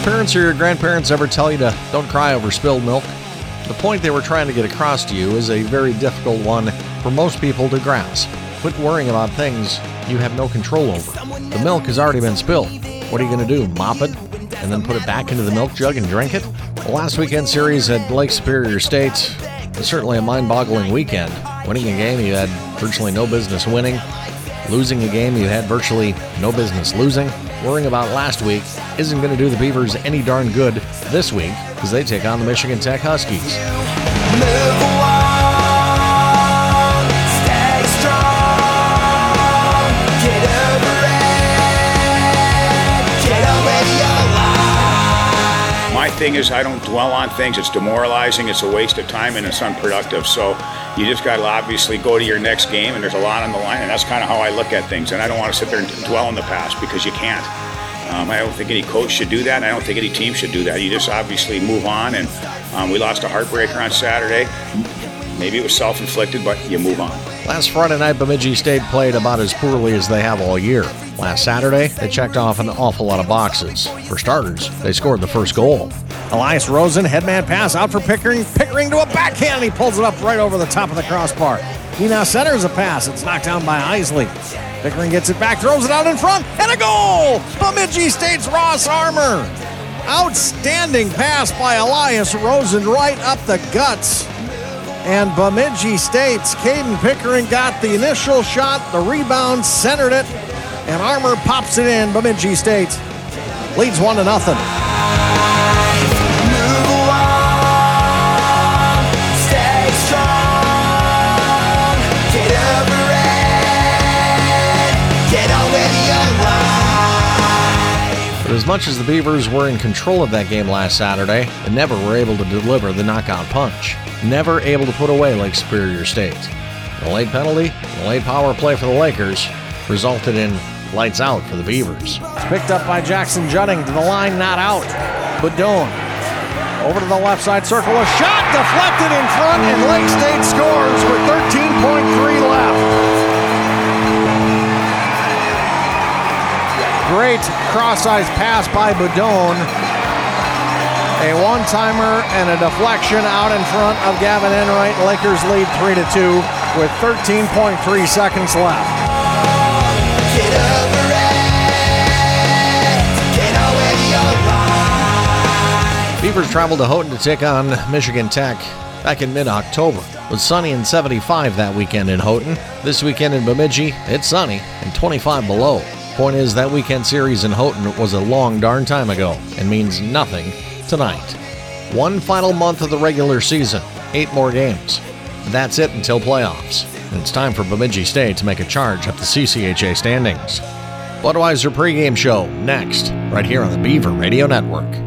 parents or your grandparents ever tell you to don't cry over spilled milk? The point they were trying to get across to you is a very difficult one for most people to grasp. Quit worrying about things you have no control over. The milk has already been spilled. What are you going to do, mop it and then put it back into the milk jug and drink it? The last weekend series at Lake Superior State was certainly a mind-boggling weekend. Winning a game you had virtually no business winning. Losing a game you had virtually no business losing. Worrying about last week isn't going to do the Beavers any darn good this week because they take on the Michigan Tech Huskies. My thing is I don't dwell on things. It's demoralizing, it's a waste of time, and it's unproductive. So you just got to obviously go to your next game, and there's a lot on the line, and that's kind of how I look at things. And I don't want to sit there and dwell in the past because you can't. I don't think any coach should do that, and I don't think any team should do that. You just obviously move on, and we lost a heartbreaker on Saturday. Maybe it was self-inflicted, but you move on. Last Friday night, Bemidji State played about as poorly as they have all year. Last Saturday, they checked off an awful lot of boxes. For starters, they scored the first goal. Elias Rosen, headman pass out for Pickering. Pickering to a backhand. He pulls it up right over the top of the crossbar. He now centers a pass. It's knocked down by Isley. Pickering gets it back, throws it out in front, and a goal! Bemidji State's Ross Armour. Outstanding pass by Elias Rosen right up the guts. And Bemidji State's Caden Pickering got the initial shot, the rebound, centered it, and Armour pops it in. Bemidji State leads 1-0. But as much as the Beavers were in control of that game last Saturday, they never were able to deliver the knockout punch. Never able to put away Lake Superior State. The late penalty, the late power play for the Lakers resulted in lights out for the Beavers. It's picked up by Jackson Juding to the line, not out. Badone over to the left side circle, a shot deflected in front, and Lake State scores with 13.3 left. Great cross-ice pass by Badone. A one-timer and a deflection out in front of Gavin Enright. Lakers lead 3-2 with 13.3 seconds left. Beavers traveled to Houghton to take on Michigan Tech back in mid-October. It was sunny and 75 that weekend in Houghton. This weekend in Bemidji, it's sunny and 25 below. Point is, that weekend series in Houghton was a long darn time ago and means nothing tonight. One final month of the regular season, 8 more games. That's it until playoffs. And it's time for Bemidji State to make a charge up the CCHA standings. Budweiser pregame show next, right here on the Beaver Radio Network.